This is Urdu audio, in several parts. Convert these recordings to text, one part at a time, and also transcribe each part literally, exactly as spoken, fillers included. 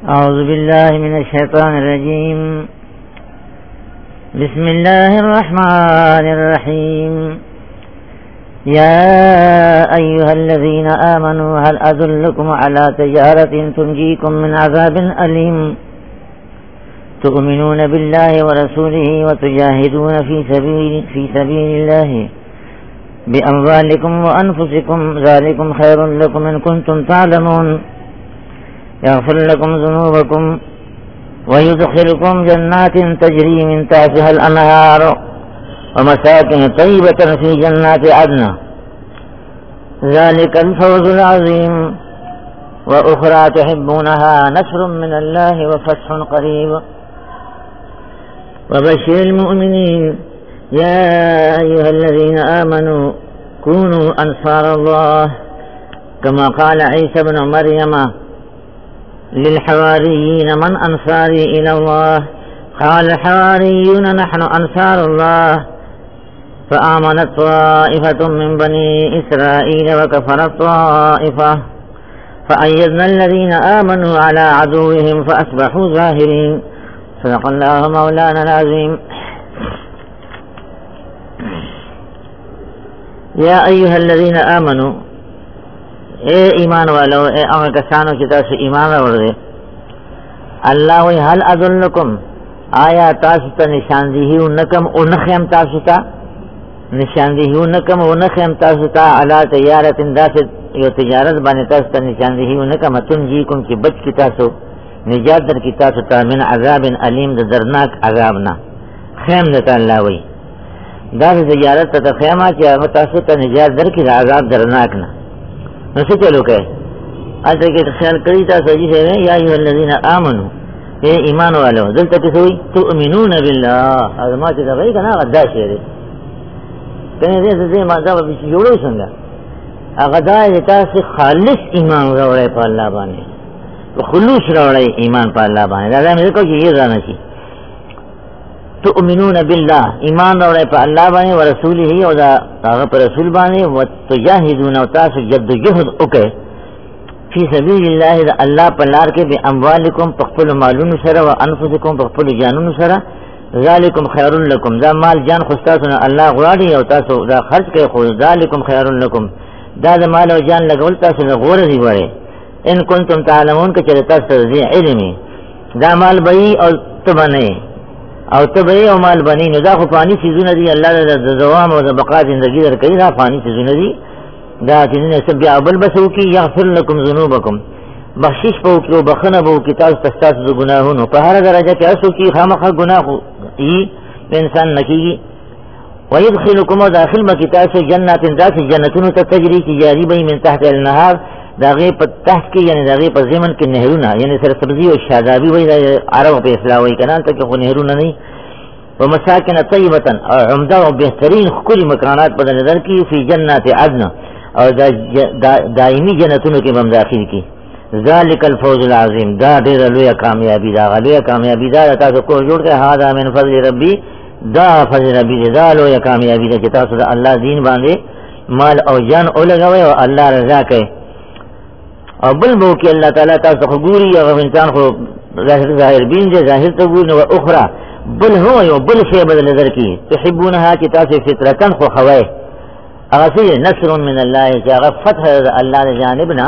أعوذ بالله من الشيطان الرجيم. بسم الله الرحمن الرحيم. يا أيها الذين آمنوا هل أدلكم على تجارة تنجيكم من عذاب أليم تؤمنون بالله ورسوله وتجاهدون في سبيل في سبيل الله بأموالكم وأنفسكم ذلكم خير لكم إن كنتم تعلمون يغفر لكم ذنوبكم ويدخلكم جنات تجري من تحتها الأنهار ومساكن طيبة في جنات عدن ذلك الفوز العظيم وأخرى تحبونها نصر من الله وفتح قريب وبشر المؤمنين يا أيها الذين آمنوا كونوا أنصار الله كما قال عيسى بن مريم للحواريين من أنصاري إلى الله قال الحواريون نحن أنصار الله فآمنت طائفة من بني إسرائيل وكفرت طائفة فأيدنا الذين آمنوا على عدوهم فأصبحوا ظاهرين صدق الله مولانا العظيم. یا ایها الذین آمنوا اے ایمان والو اے اگر کسانو کی طرف سے ایمان راوڑے اللہ وی حل ادلکم آیا تاستا نشاندہی نکم اونخیم تاستا نشاندہی نکم اونخیم تاستا علا تجارت انداست یو تجارت بانی تاستا نشاندہی نکم تنجیکم کی بچ کی تاسو نجات در کی تاستا من عذاب علیم در درناک عذابنا خیم دتا اللہ وی دا تجارت تا خیمہ چی آغا تاسو تا نجات در کی عذاب درناک نا نسو چلو کہ آتا کہ خیال کری تاسو جی سے یا ایوہ الذین آمنو اے ایمان والو دلتا کسوئی تؤمنون باللہ ازما چی دا غی کنا غدا شیرے کہیں دے سے مادہ بیچی جوڑو سنگا غدا دیتا سے خالص ایمان روڑے پا اللہ بانے خلوص روڑے ایمان پا اللہ بانے دا میں دیکھو کہ یہ رانا چی تؤمنون باللہ ایمان روڑے پا اللہ بانے و رسولی ہی و دا آغا پا رسول بانے و تجاہدون و تاسو جد جہد اکے فی سبیل اللہ دا اللہ پا لار کے بے اموالکم پخپل مالون سرا و انفسکم پخپل جانون سرا ذالکم خیر لکم دا مال جان خستاسونا اللہ غراری و تاسو دا خرچ کے خود ذالکم خیر لکم دا دا مال و جان لگول تاسو دا غوری بڑے ان کنتم تعلمون که چلتا سرزی علمی دا مال بئی اور تبنے او تبعی او مال بنی نو دا خو فانی چیزون دی اللہ دا دوام و دا بقا زندگی در کئی دا فانی چیزون دی دا چیزون سب بیا بل بسو کی یغفر لکم ذنوبکم بخشش پاو کی و بخن پاو کی تاس تستاس دو گناہونو پہارا درجہ کی اسو کی خامخ گناہ ای انسان نکیگی ویدخلکم و داخل مکی تاسو جنات داس جنتونو تا تجری کی جاری بئی من تحت النهار دا غیب تحت کی یعنی دا غیب زمن کی نہرونا یعنی سرسبزی و شادابی وی دا عرب پہ اصلاحوی کنان تک خو نہرونا نہیں و مساکن طیبتا اور عمدہ و بہترین خکلی مکانات پر نظر کی فی جنات عدن اور دا دا دائمی جنتونو کی بمداخل کی ذالک الفوز العظیم دا دیر لویا کامیابی دا غلویا کامیابی دا دا تاسو کو جوڑ کے ہادا من فضل ربی دا فضل ربی دا لویا کامیابی دا چی تاسو دا اللہ دین باندے مال او جان او لگوئے و اللہ رضا کے اور بل بو کہ اللہ تعالیٰ تاسو خبوری اگر انسان خو ظاہر بین جے ظاہر تبون و اخرى بل ہو و بل شے بدل نظر کی تحبونها کی تاسو فطرتن خو خوائے اگر سی نصر من اللہ چی اگر فتح اللہ جانبنا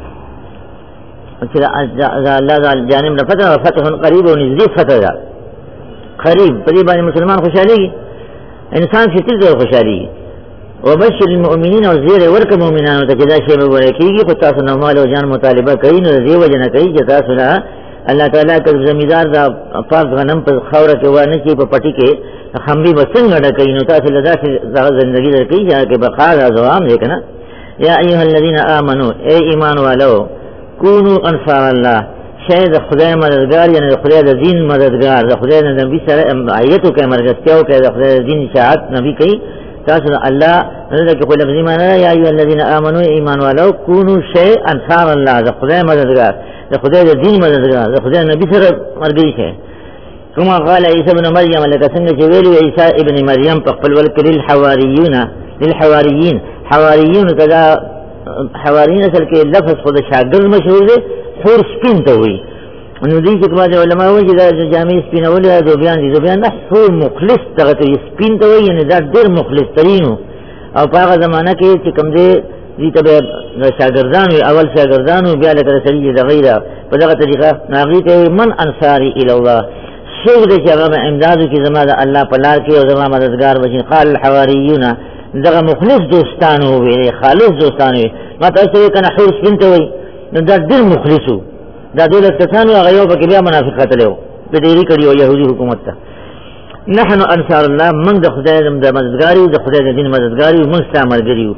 اللہ جانبنا فتح و فتح قریب و نزدیک فتح دا قریب قریبانی مسلمان خوشحالی گی انسان فطر دور خوشحالی گی وبشر المؤمنین و زیر ورک مومنان تجدا شیب ورکیگی فتاسو نمال و جان مطالبہ کئی نو زیو جنا کئی جتاسو نا اللہ تعالیٰ کا زمیدار دا پاک غنم پر خورہ کے وانچی پر پٹی کے خمبی بسنگ اڈا کئی نو تاسو لدا سے زندگی در کئی جا کے بخار ازوام دیکھنا یا ایوہ الذین آمنو اے ایمان والو کونو انصار اللہ شاید خدای مددگار یعنی خدای دا دین مددگار دا خدای نبی سر آیتو کے مرگستیاو کہ دا خدای دین شاعت نبی کئی تاسو اللہ نظر کہ کوئی لفظی مانا یا ایوہ الذین آمنو ایمان والو کونو شے انصار اللہ دا خدای مددگار دا خدای دا دین مددگار دا خدای نبی سر مرگئی ہے کما قال عیسی بن مریم لکا سنگ چویلو عیسی ابن مریم پقبل ولک للحواریون للحواریین حواریون کدا حواریین اصل کے لفظ خود شاگرد مشہور دے حور سپین تو ہوئی نو دې چې کومه علماء وایي دا جامع سپینول دا ذوبیان دي ذوبیان دا هو مخلص دغه ته سپین ته وایي نه دا ډېر مخلص ترینو او په هغه زمانہ کې چې کوم دې دې ته شاګردان اول شاګردان بیا لکه سړي د غیره په دغه طریقه ناغي ته من انصاری الی الله شیخ دې چې هغه امدادو کې زما د الله په لار کې او زما مددگار وشي قال الحواریون دغه مخلص دوستانو وی خالص دوستانو ما تاسو کنه حور سپین ته وایي نو دا ډېر مخلصو دا دولت کسانو هغه یو پکې بیا منافقت له د ډېری کړي او يهودي حکومت ته نحن انصار الله من د خدای د مددګاری د خدای د دین مددګاری من استعمالګریو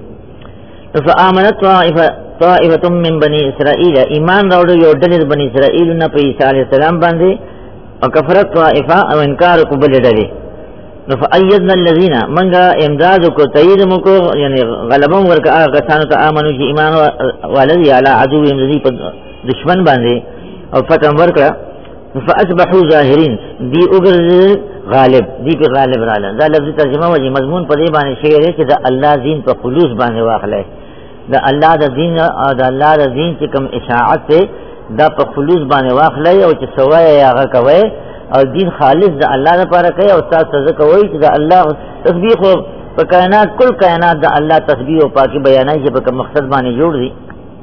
فآمنت طائفه طائفه من بني اسرائيل ایمان راوړو یو ډلې بني اسرائيل نه په عيسى عليه السلام باندې او کفرت طائفه او انکار کو بل ډلې فأيدنا الذين منغا امداد کو تایید مکو یعنی غلبه ورکا کسانو ته امنو چې ایمان والذي على عدو الذي دشمن باندې او فتح ورکا فاصبحوا ظاهرين دی اوګر غالب دی په غالب رااله دا لفظ ترجمه وجه مضمون په دې باندې شعر چې دا الله دین په خلوص باندې واخلې دا الله د دین او دا الله د دین چې کوم اشاعت ته دا په خلوص باندې واخلې او چې سوای هغه کوي او دین خالص د الله لپاره کوي او تاسو څه کوي چې د الله تسبیح په کائنات کل کائنات د الله تسبیح او پاکي بیانای چې په مقصد باندې جوړ دي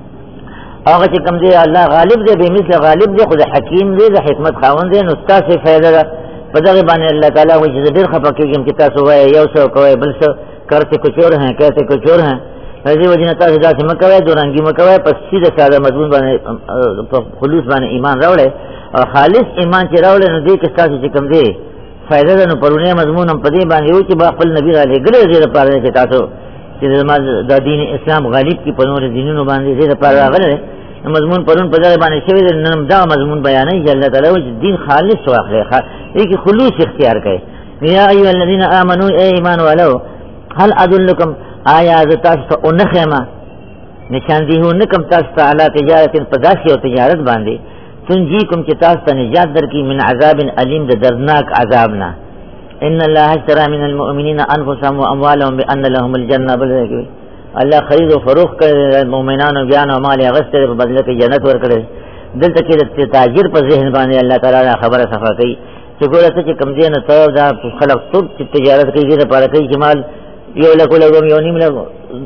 هغه چې کوم دی الله غالب دی به مثل غالب دی خو حکیم دی د حکمت خاوند دی نو تاسو فائدہ ده په دغه باندې الله تعالی وایي چې ډېر خپکیږم چې تاسو وایي یو څه کوي بل څه کرتے کچھ اور ہیں کہتے کچھ اور ہیں هذه وجنه تاسو داسې مکوي دورانګي مکوي پس سیده ساده مضمون باندې خلوص باندې ایمان راوړل او خالص ایمان چې راوړل نو دې کې تاسو چې کوم دی فائدہ ده نو پرونه مضمون هم په دې باندې یو چې با خپل نبی را لګره دې لپاره چې تاسو چې د دین اسلام غالب کی په نور دینونو باندې دې لپاره راغله مضمون پرون په ځای باندې شوی نن دا مضمون بیانې چې الله تعالی چې دین خالص واخلي دې کې خلوص اختیار کړي یا ایها الذین آمنوا ای ایمان والو هل ادلکم آیا ز تاسو اونخما نشاندی هو نکم تاسو تعالی تجارت پداسي او تجارت باندې تنجیکم چې تاسو ته نجات درکې من عذاب علیم د دردناک عذابنا ان الله اشترى من المؤمنین انفسهم واموالهم بان لهم الجنه بل الله خرید او فروخت کړي مؤمنانو بیان او مال غسته په بدله کې جنت ورکړي دلته کې د تاجر په ذهن باندې الله تعالی خبره صفه کوي چې ګوره څه کم دي نه ته دا خلق ټول چې تجارت کوي دې لپاره کوي جمال یو لکه لګوم یو نیم لګو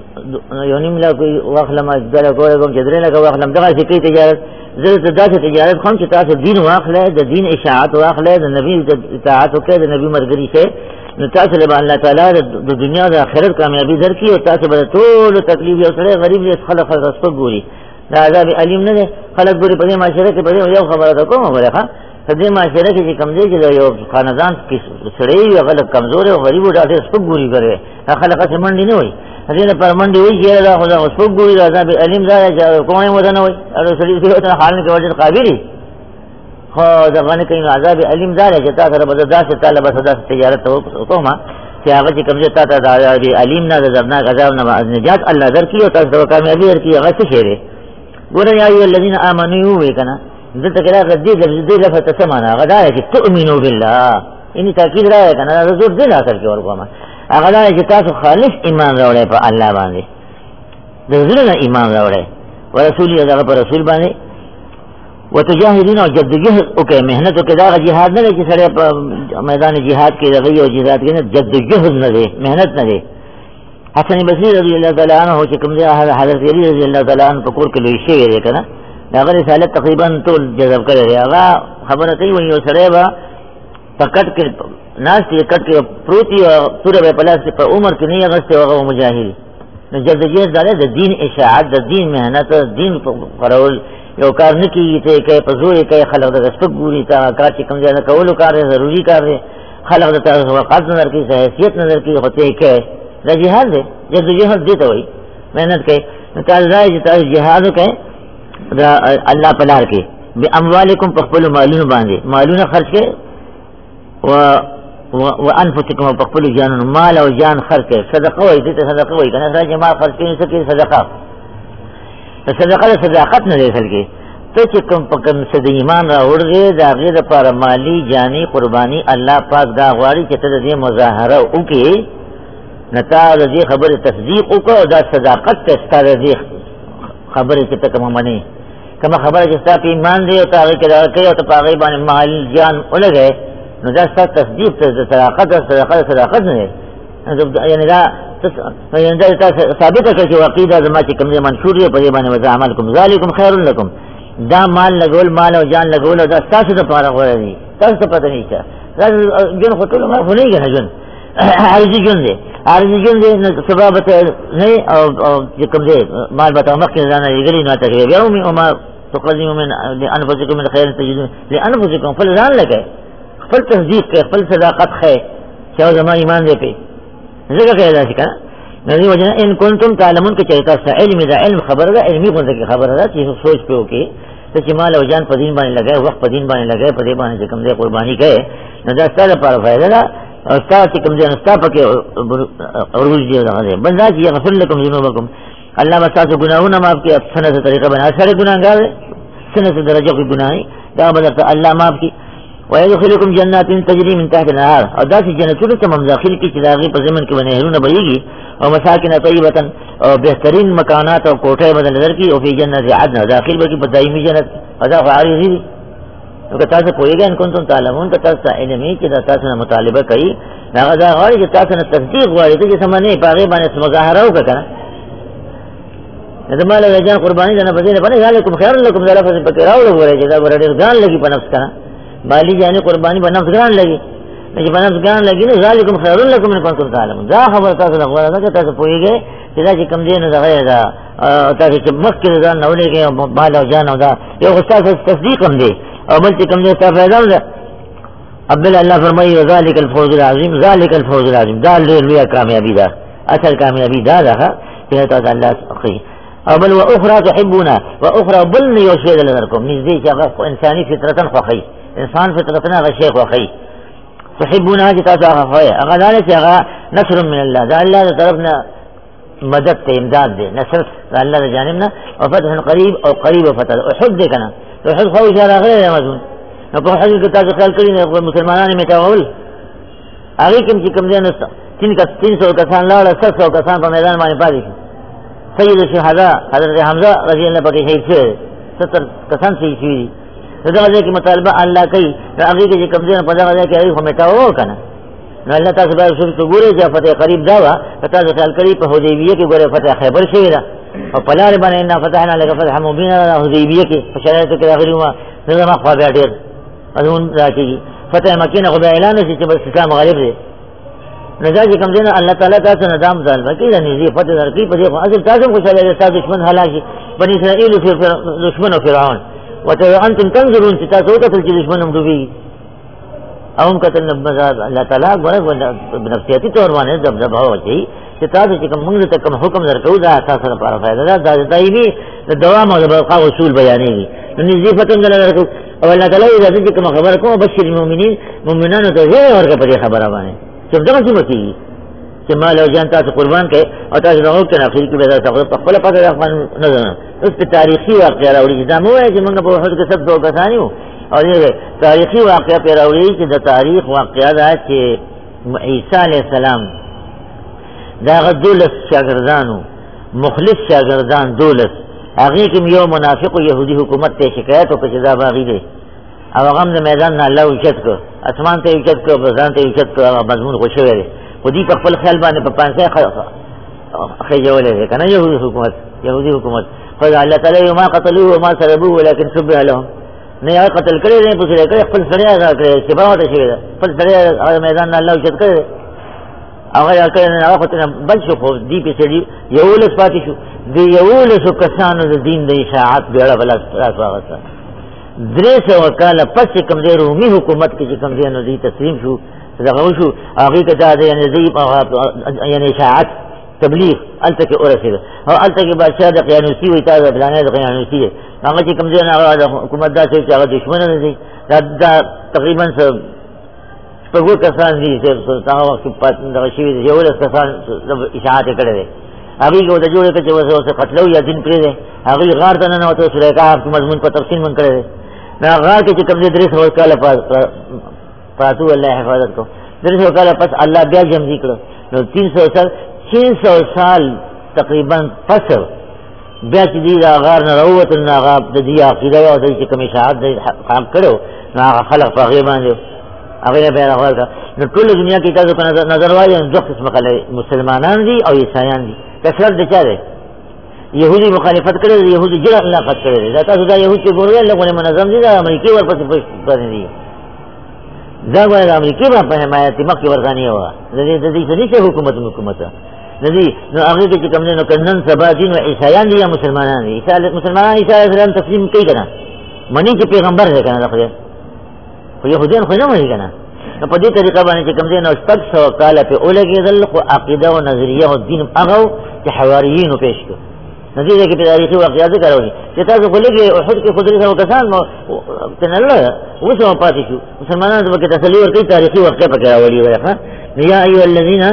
یو نیم لګو واخلم ځل کوم چې درې لګو واخلم دغه چې کوي تجارت زه د داسې تجارت کوم چې تاسو دین واخلې د دین اشاعت واخلې د نبی اطاعت وکړه د نبی مرګري شه نو تاسو له الله تعالی د دنیا د آخرت کامیابی درکې او تاسو به ټول تکلیف یو سره غریب دې خلک خلک ګوري دا عذاب علیم نه خلک ګوري په دې معاشره کې په یو خبره ده کومه ورخه په دې معاشره کې چې کم دی چې یو خاندان کې سړی یو غلط کمزور او غریب او ډاټه سپک ګوري کوي خلک څه منډي نه وي دې په منډي وي چې دا خدا سپک ګوري عذاب علیم دا کومه ودانه وي او سړی دې ته حال کې وجه قابلی خو دا باندې کوي عذاب علیم دا چې تاسو سره به داسې طالب صدا تجارت وکوما چې هغه چې کوم ځای ته دا علیم نه درناک عذاب نه نجات الله درکې او تاسو د کامیابی درکې هغه څه شي ګورئ یا ایو الذین آمنوا وکنا دته کله غدي د دې لفظ څه معنا غدا چې تؤمنو بالله ان تاکید راځي کنه دا زور دې اثر کې ورکوما هغه دا چې تاسو خالص ایمان راوړئ په الله باندې د زړه ایمان راوړئ او رسول الله په رسول باندې وتجاهدون او جدوجہد او کې مهنت او کې دا جهاد نه چې سره په میدان جهاد کې دغه او جهاد کې نه جدوجہد نه دی مهنت نه دی حسن بصری رضی الله تعالی عنہ چې کوم دی حضرت علی رضی الله تعالی عنہ په کور کې لوي شي دی کنه دا غره رسالت تقریبا ټول جذب کړی دی هغه خبره کوي وایي سره با پکټ کې ناس یې کټ کې پروتي او پوره په پلاس په عمر کې نه غسته هغه مجاهد نو جدوجہد د دین اشاعت د دین مهنت دین پرول یو کار نه کیږي ته کې په زور کې خلک د سپک ګوري تا کار چې کوم ځای نه کولو کار ضروری کار دی خلک د تاسو وقت نظر کې حیثیت نظر کې هته کې دا جهاد دی جدوجہد دی ته وایي محنت کوي تاسو راځي تاسو جهاد کوي دا الله په لار کې به اموالکم په خپل مالونو باندې مالونه خرج کړئ او وانفسکم په خپل جانونو مال او جان خرج کړئ صدقه وایي ته صدقه وایي کنه راځي مال خرج کړئ څه کې صدقه صدقه صداقت نه دی سلګي ته چې کوم په کوم څه د ایمان راوړې دا غیر پر مالی جانی قربانی الله پاک دا غواړي چې ته دې مظاهره وکې نتا دې خبره تصدیق وکړه دا صداقت ته ستاره دې خبره چې ته کوم منی کما خبر جستا پہ ایمان دے ہوتا آگے کدا کرے ہوتا پاگئی بانے مال جان الگ ہے نو دا ستا تصدیق صداقت صداقت صداقت نہیں یعنی دا یعنی دا ثابت ہے کہ عقیدہ زما چی کم دے منشور ہے پدے بانے وزا عملکم ذالکم خیر لکم دا مال لگول مال و جان لگول دا ستاسو دا پارا غور دی تاسو تا پتہ نہیں چاہ جن خطول ما خو نہیں گنا جن عارضی جن دے عارضی جن دے سبابت نہیں اور کم دے مال بتاو مخی زانا گلی نواتا کہ یومی وما تقدموا من لانفسکم من خیر تجدون لانفسکم فل زان لگے فل تصدیق کے فل صداقت خے چاہو زمان ایمان دے پہ ذکر کہ ایسا سکھا نظر وجہ ان کنتم تعلمون کے چاہتا سا علم دا علم خبر دا علمی کنتا کی خبر دا چیز سوچ پہ ہو کے تو چمال او جان پدین بانے لگئے وقت پدین بانے لگئے پدے بانے چکم دے قربانی گئے نظر استاد پارا فائدہ دا استاد چکم دے نستا پکے عروج دے دا بندہ چیئے غفر لکم ذنوبکم اللہ بساسو گناہونا ماف کی سنہ سے طریقہ بنا سارے گناہ گار سنہ سے درجہ کی گناہی دا بدرتا اللہ ماف کی وَيَدْخِلُكُمْ جَنَّاتٍ تَجْرِي مِنْ تَحْتِهَا الْأَنْهَارُ اور دا سی جنتوں تمام داخل کی چراغی پر زمین کے نہروں بہے گی اور مساکن طیبۃ اور بہترین مکانات اور کوٹھے بدل نظر کی اور فی جنت عدن داخل بکی بدائمی جنت ادا عارضی تو کہتا سے کوئی گا ان کنتم تعلمون تو تاسا علمی کہ تاسا نے مطالبہ کری نا غدا غاری کہ تاسا نے تصدیق غاری تو جس معنی پاگے بانے مظاہرہ ہو کنا نظام اللہ جان قربانی جنا بزین بنے ذالکم خیر لکم ذالک پکراو لو رہے جدا ورڈ گان لگی پنفس کنا بالی جانے قربانی بنفس گران لگی لیکن بنفس گران لگی نا ذالکم خیر لکم من کنتم تعلمون دا خبر تاسو لغوارا دا کہ تاسو پوئی گئے جدا چی کم دین دا غیر دا تاسو چی مخی دا نولے گئے بالا جان دا یو خستاس تصدیق ہم دے اور بل چی کم دین تا فیضا دا عبداللہ اللہ فرمائی ذالک الفوز العظیم ذالک الفوز العظیم دا لویا کامیابی دا اصل کامیابی دا دا کہ تاسو اللہ اخی اور بل و اخرى تحبونا و اخرى بل نیوشید لنرکم نزدی چی انسانی فطرتن خوخی انسان فطرتنا غشیخ وخی تحبونها جتا ساقا خوئے اگر دانے سے اگر نصر من اللہ دا اللہ دا طرفنا مدد تے امداد دے نصر دا اللہ دا جانبنا و فتح قریب اور قریب و فتح احد دے کنا تو احد خواہ اشارہ غیر رمضون نو پر حضر کتا سے خیال کری مسلمانان میں تاول آگی کم چی کم دے نستا تین سو کسان لارا ست سو کسان پر میدان مانی پادی سید شہداء حضرت حمزہ رضی اللہ پاکی شہید سے ستر کسان سے شہید دا غزے کی مطالبہ اللہ کئی دا اگی کے کم دین پدا غزے کہ ای خمیٹاو ہو کنا نو اللہ تعالی سبحانہ شروع تو گورے جا فتح قریب داوا پتا خیال کری په حدیبیہ کے گورے فتح خیبر شوی دا اور پلار بنے ان فتحنا لك فتح مبین حدیبیہ کے شرایط کے اخری ہوا نظام خوا بیا ډیر اذن راکی فتح مکہ نے خدا اعلان سے کہ اسلام غالب ہے نزاج کم دین اللہ تعالی کا نظام ظالم کی نزی فتح کی پر اصل تاسو کو چلے تا دشمن ہلاکی بنی اسرائیل پھر دشمن و فرعون وانتم تنظرون تاسوتا تلجي دشمنم دوبي اوم قتل نبزاد اللہ تعالیٰ گونا بنفسیتی طور مانے دب دب ہوا چاہی کہ تاسو چکم منگ تکم حکم درکو دا اساسا پارا فائدہ دا دا دائمی دوام و دبقا وصول بیانے گی نزی فتن دل رکو اور اللہ تعالیٰ اذا چکم خبر کو بشر المومنین مومنان تو یہ اور کا پڑے خبر آوانے چب دقا سی مکی کہ مال و جان تاسو قربان کے اور تاسو نغوک کے نفسیر کی بیدار تاخذ پخلا پاک رحمان نظر اس پہ تاریخی واقعہ راوڑی جدا مو ہے کہ منگا پر حد کے سب دو کسانی ہو اور یہ تاریخی واقعہ پہ راوڑی کہ دا تاریخ واقعہ دا کہ عیسیٰ علیہ السلام دا دولس شاگردانو مخلص شاگردان دولس آگی کم یو منافق و یہودی حکومت تے شکایت و کچدا باغی دے او غم دا میدان نا اللہ اچت کو اسمان تے اچت کو بزان تے اچت کو مضمون خوشوے دے خودی پا خپل خیال بانے پا پانسے خیجولے دے کنا یہودی حکومت یہودی حکومت خود اللہ تعالی ما قتلوه وما سلبوه لیکن شبه لهم نہیں آئے قتل کرے دیں پسرے کرے خپل سڑے آگا کرے شبہ ہوتا شوئے دا خپل سڑے آگا میدان نا اللہ اچت کرے آگا یا کرے آگا خودنا بل شو خوف دی پی سڑی یولس پاتی شو دی یولسو کسانو دا دین دا اشاعات بیڑا بلا راس واغسا دریس وکالا پس کم دے رومی حکومت کی کم دے نو دی تسلیم شو صدقہ شو آگی کتا دے یعنی دی یعنی اشاعات تبلیغ التا کے اور سیدہ اور التا کے بادشاہ دا قیانوسی ہوئی تا دا بلانے دا قیانوسی ہے آگا چی کم دے نا حکومت دا سیو چاگا دشمن دا دا دا تقریباً سب پگو کسان دی تاگا وقت دا شیوی دا جولس کسان اشاعات کڑے دے آگی کہ وہ دا جوڑے کچے وسے وسے قتلو یا دن پرے دے آگی غار تا نانا ہوتا سورہ کہا آپ کی مضمون پر تفصیل من کرے دے نا غار کے چی کم دے دریس وکالا پاتو اللہ حفاظت کو دریس وکالا پس اللہ بیا جمزی کرو تین سو سال چین سو سال تقریباً پس بیا چې دې دا غار نه راووتل نو هغه د دې عقیده او د چې کوم اشاعت د قام کړو نو هغه خلق په هغې باندې هغې نه بیا راغور کړه. نو ټوله دنیا کې تاسو په نظر وایئ دوه قسمه خلک مسلمانان دي او عیسایان دي. کثرت د چا دی؟ یهودي مخالفت کړی دی، یهودي جرأ علاقت کړی دی. دا تاسو دا یهود چې ګورئ لږونه منظم دي، دا امریکې ورپسې باندې دي. دا ګوره د امریکې به په حمایت مخکې ورځانې وه د دې د دې څه نشته حکومت حکومت د دې نو هغې کې چې کوم دی نو که نن سبا دین و عیسایان دي یا مسلمانان دي. مسلمانان عیسی علیه السلام تسلیم کوي که نه مني چې پیغمبر دی که نه د خدای، خو یهودیان خو نه مني که نه. نو په دې طریقه باندې چې کوم دی نو شپږ سوه کاله پرې ولګېدل، خو عقیده او نظریه او دین هغه و چې حواریینو پېښ کړو. نو دې ځای کې په تاریخي واقعات ذکر راوړي چې تاسو خو لږې احد کې خو درې سوه کسان که نه لږ اووه سوه پاتې شو. مسلمانانو ته پکې تسلي ورکوي، تاریخي واقع پکې راولي وایي ښه. نو یا ایها الذین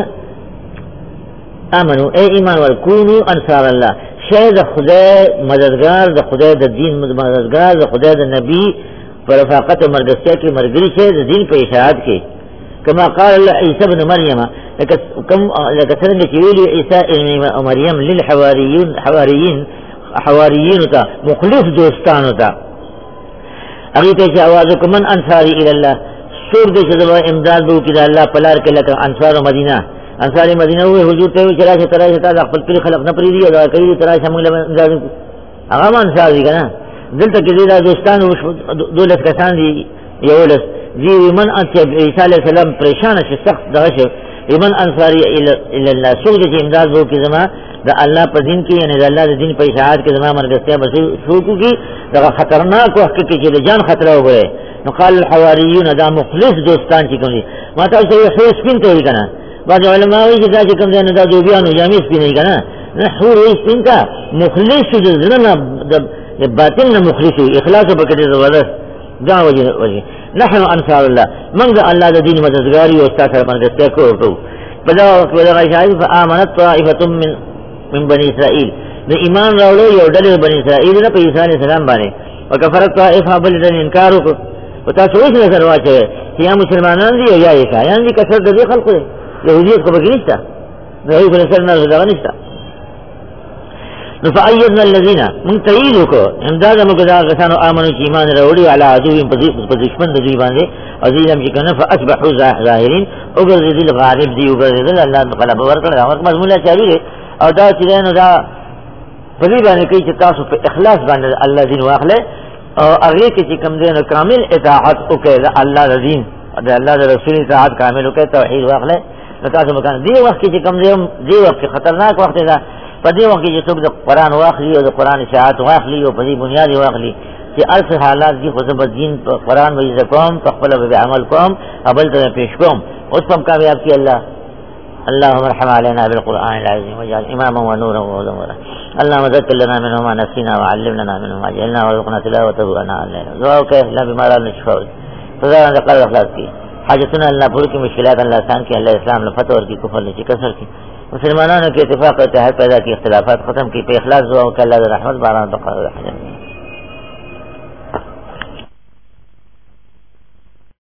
آمنو اے ایمان ور کونو انصار الله، شی د خدای مددگار، د خدای د دین مددگار، د خدای د نبی پر رفاقت و مرګستیا کې مرګري شی د دین په اشاعت کې. کما قال الله عیسی ابن مریم، لکه څنګه چې ویلي عیسی ابن مریم للحواریین حواریین حواریینو ته مخلص دوستانو ته هغې ته چې اواز وکړو من انصاري الی الله، څوک دی چې زما امداد به وکړي د الله په لار کې، لکه انصار مدینه. انصار مدینه ووایي حضور ته یې ووایي چې راشه ته راشه تا د خپل کلي خلق نه پرېږدي او دغه کوي ته راشه موږ له امداد وکړو. هغه هم انصار دي که نه. دلته کې دا دوستان دولس کسان دي یولس دي من عیسی علیه السلام پریشانه چې سخت دغه شي من انصاري الی الله، څوک دی چې امداد به وکړي زما د الله په دین کې، یعنې د الله د دین په اشاعت کې زما مرګستیا به څوک وکړي دغه خطرناک وخت کې چې د جان خطره وګورئ. نو قال الحواریون دا مخلص دوستان چې کوم دي ما تاسو ته حور سپین ته وایي که نه. بعض علما وایي چې دا چې کوم دی نو دا دوبیانو جامې سپینوي که نه. نه حور وایي سپین ته مخلص د زړه نه د باطن نه مخلص وي، اخلاص پکې ډېر زبردست. دا وجه وجه نحن انصار الله، موږ د الله د دین مددګار یو، ستا سره مرګستیا کوو. په دغه وخت کې دغه شاعر فآمنت طائفة من من بني اسرائیل، د ایمان راوړو یو ډلې بني اسرائیل نه په عیسی علیه السلام باندې، وکفرت طائفة بل ډلې انکار وکړو. په تاسو اوس نظر واچوئ چې یا مسلمانان دي یا عیسایان دي، کثرت د دې خلقو دی، یهودیت خو پکې نشته، د هغوی په نظر نه دغه نشته. نو فأیدنا الذین موږ تایید وکړو امداد موږ د هغه کسانو آمنو چې ایمان راوړي علی عدوهم په دشمن د دوی باندې او دوی هم چې که نه فاصبحوا ظاهرین وګرځېدل غالب دي وګرځېدل الله غلبه ورکړه. هغه مضمون چاري دی او دا چې دی نو دا په دې باندې کوي چې تاسو په اخلاص باندې الله دین واخلئ او هغې کې چې کوم دی نو کامل اطاعت وکړئ د الله د دین د الله د رسول اطاعت کامل وکړئ، توحید واخلئ. نو تاسو مکان دې وخت کې چې کوم دی دې وخت کې خطرناک وخت دی، په دې وخت کې چې څوک د قرآن واخلي او د قرآن اشاعت واخلي او په دې بنیاد یې واخلي چې هر څه حالات دي خو زه به دین په قرآن به زده کوم، په خپله به عمل کوم او بل ته پیش کوم. اوس به هم کامیاب کړي الله. اللهم ارحم علينا بالقرآن العظيم واجعل إماما ونورا وهدى ورحمة. اللهم ذكر لنا منه ما نسينا وعلم لنا منه ما جهلنا وارزقنا تلاوته آناء الليل. دعا وکړئ الله بما لا نشفع فضا د قلب اخلاص کی حاجتونه الله پوره کی، مشکلات الله آسان کی، الله اسلام له فتح ورکی، کفر نه کسر کی، مسلمانانو کې اتفاق او اتحاد پیدا کی، اختلافات ختم کی، په اخلاص دعا وکړئ الله د رحمت باران وکړي.